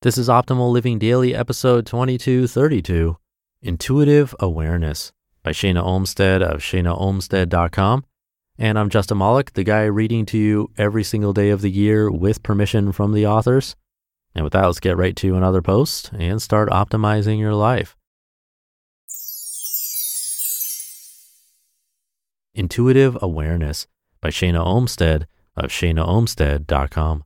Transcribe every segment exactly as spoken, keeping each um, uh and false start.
This is Optimal Living Daily, episode twenty-two thirty-two, Intuitive Awareness by Shana Olmstead of shana olmstead dot com. And I'm Justin Malik, the guy reading to you every single day of the year with permission from the authors. And with that, let's get right to another post and start optimizing your life. Intuitive Awareness by Shana Olmstead of shana olmstead dot com.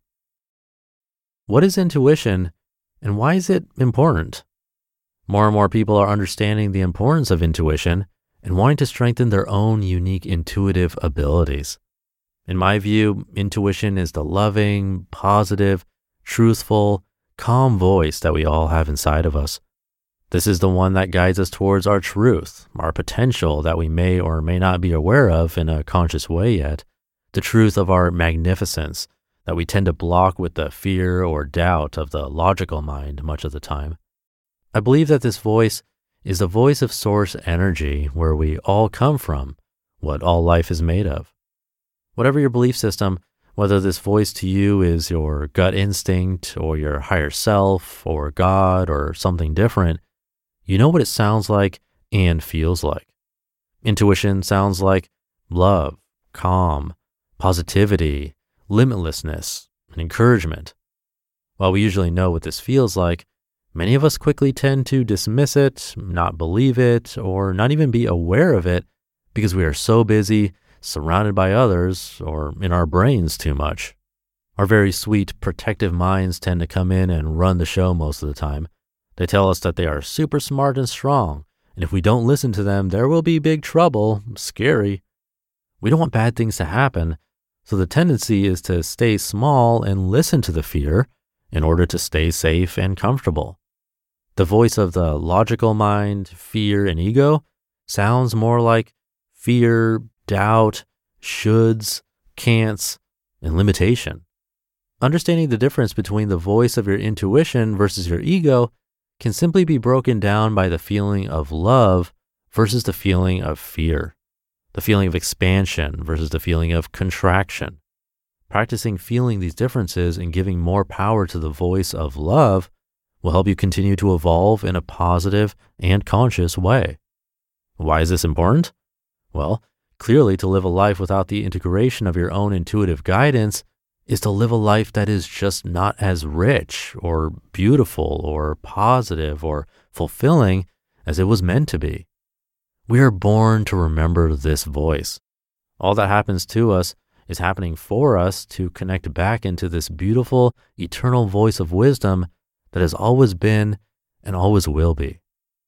What is intuition? And why is it important? More and more people are understanding the importance of intuition and wanting to strengthen their own unique intuitive abilities. In my view, intuition is the loving, positive, truthful, calm voice that we all have inside of us. This is the one that guides us towards our truth, our potential that we may or may not be aware of in a conscious way yet, the truth of our magnificence that we tend to block with the fear or doubt of the logical mind much of the time. I believe that this voice is the voice of source energy, where we all come from, what all life is made of. Whatever your belief system, whether this voice to you is your gut instinct or your higher self or God or something different, you know what it sounds like and feels like. Intuition sounds like love, calm, positivity, limitlessness, and encouragement. While we usually know what this feels like, many of us quickly tend to dismiss it, not believe it, or not even be aware of it because we are so busy, surrounded by others, or in our brains too much. Our very sweet, protective minds tend to come in and run the show most of the time. They tell us that they are super smart and strong, and if we don't listen to them, there will be big trouble, scary. We don't want bad things to happen, so the tendency is to stay small and listen to the fear in order to stay safe and comfortable. The voice of the logical mind, fear, and ego sounds more like fear, doubt, shoulds, can'ts, and limitation. Understanding the difference between the voice of your intuition versus your ego can simply be broken down by the feeling of love versus the feeling of fear, the feeling of expansion versus the feeling of contraction. Practicing feeling these differences and giving more power to the voice of love will help you continue to evolve in a positive and conscious way. Why is this important? Well, clearly to live a life without the integration of your own intuitive guidance is to live a life that is just not as rich or beautiful or positive or fulfilling as it was meant to be. We are born to remember this voice. All that happens to us is happening for us to connect back into this beautiful, eternal voice of wisdom that has always been and always will be.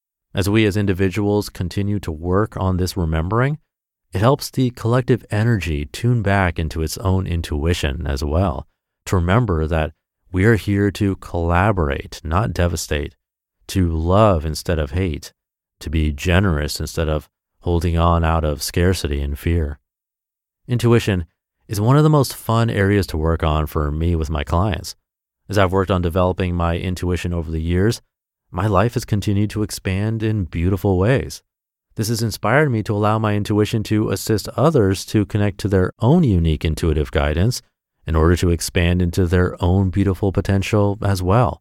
As we as individuals continue to work on this remembering, it helps the collective energy tune back into its own intuition as well, to remember that we are here to collaborate, not devastate, to love instead of hate, to be generous instead of holding on out of scarcity and fear. Intuition is one of the most fun areas to work on for me with my clients. As I've worked on developing my intuition over the years, my life has continued to expand in beautiful ways. This has inspired me to allow my intuition to assist others to connect to their own unique intuitive guidance in order to expand into their own beautiful potential as well.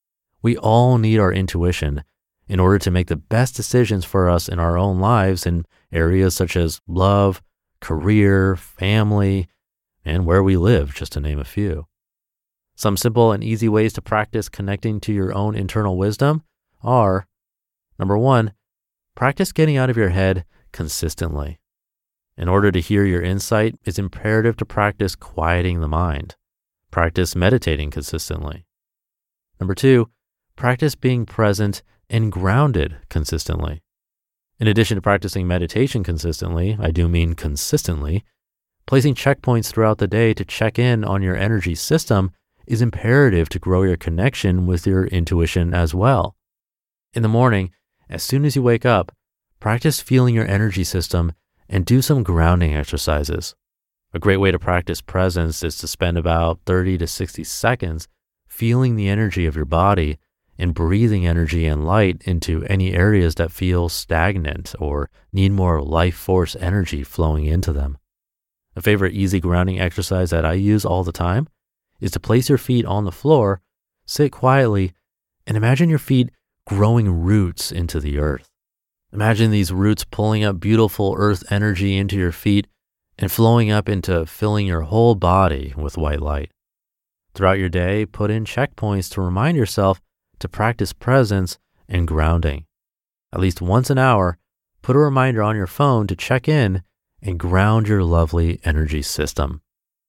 We all need our intuition in order to make the best decisions for us in our own lives in areas such as love, career, family, and where we live, just to name a few. Some simple and easy ways to practice connecting to your own internal wisdom are, number one, practice getting out of your head consistently. In order to hear your insight, it's imperative to practice quieting the mind. Practice meditating consistently. Number two, practice being present and grounded consistently. In addition to practicing meditation consistently, I do mean consistently, placing checkpoints throughout the day to check in on your energy system is imperative to grow your connection with your intuition as well. In the morning, as soon as you wake up, practice feeling your energy system and do some grounding exercises. A great way to practice presence is to spend about thirty to sixty seconds feeling the energy of your body and breathing energy and light into any areas that feel stagnant or need more life force energy flowing into them. A favorite easy grounding exercise that I use all the time is to place your feet on the floor sit quietly, and imagine your feet growing roots into the earth. Imagine these roots pulling up beautiful earth energy into your feet and flowing up into filling your whole body with white light. Throughout your day, put in checkpoints to remind yourself to practice presence and grounding. At least once an hour, put a reminder on your phone to check in and ground your lovely energy system.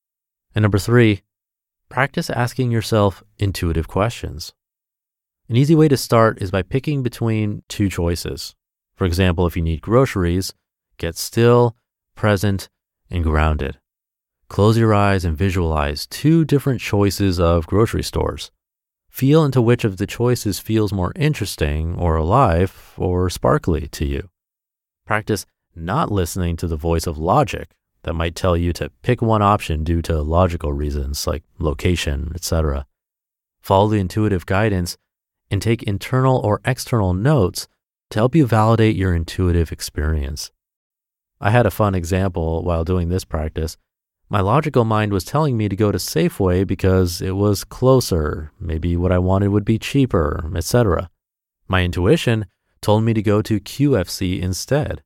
And number three, practice asking yourself intuitive questions. An easy way to start is by picking between two choices. For example, if you need groceries, get still, present, and grounded. Close your eyes and visualize two different choices of grocery stores. Feel into which of the choices feels more interesting or alive or sparkly to you. Practice not listening to the voice of logic that might tell you to pick one option due to logical reasons like location, et cetera. Follow the intuitive guidance and take internal or external notes to help you validate your intuitive experience. I had a fun example while doing this practice. My logical mind was telling me to go to Safeway because it was closer, maybe what I wanted would be cheaper, et cetera. My intuition told me to go to Q F C instead.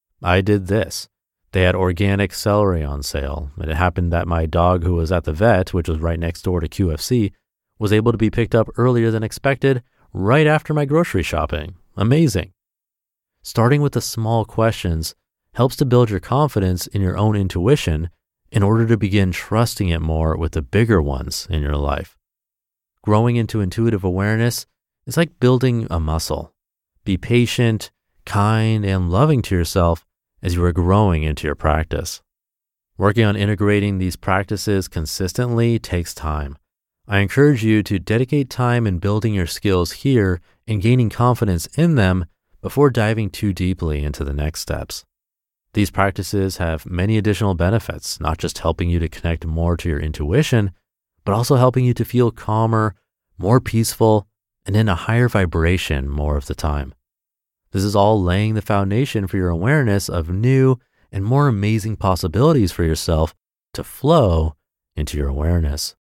I did this. They had organic celery on sale, and it happened that my dog who was at the vet, which was right next door to Q F C, was able to be picked up earlier than expected right after my grocery shopping. Amazing. Starting with the small questions helps to build your confidence in your own intuition in order to begin trusting it more with the bigger ones in your life. Growing into intuitive awareness is like building a muscle. Be patient, kind, and loving to yourself as you are growing into your practice. Working on integrating these practices consistently takes time. I encourage you to dedicate time in building your skills here and gaining confidence in them before diving too deeply into the next steps. These practices have many additional benefits, not just helping you to connect more to your intuition, but also helping you to feel calmer, more peaceful, and in a higher vibration more of the time. This is all laying the foundation for your awareness of new and more amazing possibilities for yourself to flow into your awareness.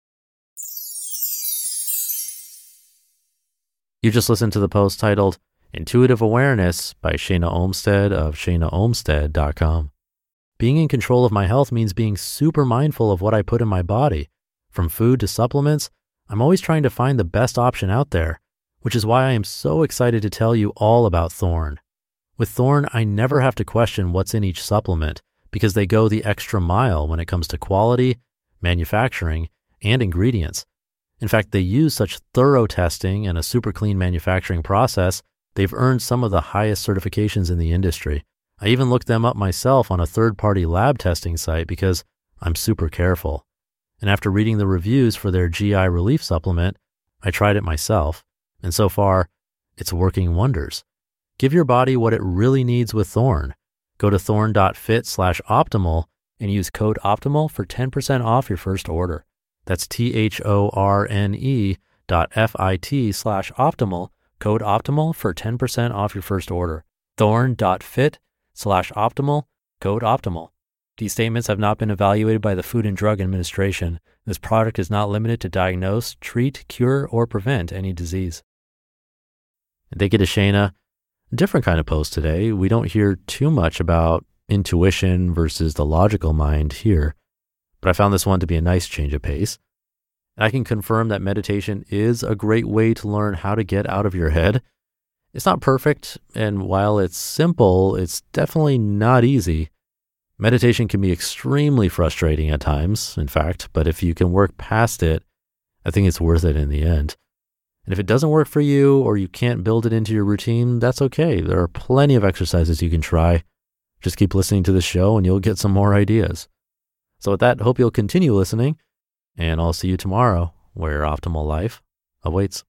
You just listened to the post titled Intuitive Awareness by Shana Olmstead of shana olmstead dot com. Being in control of my health means being super mindful of what I put in my body. From food to supplements, I'm always trying to find the best option out there, which is why I am so excited to tell you all about Thorne. With Thorne, I never have to question what's in each supplement because they go the extra mile when it comes to quality, manufacturing, and ingredients. In fact, they use such thorough testing and a super clean manufacturing process, they've earned some of the highest certifications in the industry. I even looked them up myself on a third-party lab testing site because I'm super careful. And after reading the reviews for their G I relief supplement, I tried it myself. And so far, it's working wonders. Give your body what it really needs with Thorne. Go to thorne.fit slash optimal and use code OPTIMAL for ten percent off your first order. That's T-H-O-R-N-E dot F-I-T slash optimal, code OPTIMAL for ten percent off your first order. Thorne.fit slash optimal, code OPTIMAL. These statements have not been evaluated by the Food and Drug Administration. This product is not limited to diagnose, treat, cure, or prevent any disease. Thank you to Shana. A different kind of post today. We don't hear too much about intuition versus the logical mind here, but I found this one to be a nice change of pace. I can confirm that meditation is a great way to learn how to get out of your head. It's not perfect, and while it's simple, it's definitely not easy. Meditation can be extremely frustrating at times, in fact, but if you can work past it, I think it's worth it in the end. And if it doesn't work for you or you can't build it into your routine, that's okay. There are plenty of exercises you can try. Just keep listening to the show and you'll get some more ideas. So with that, hope you'll continue listening, and I'll see you tomorrow where your optimal life awaits.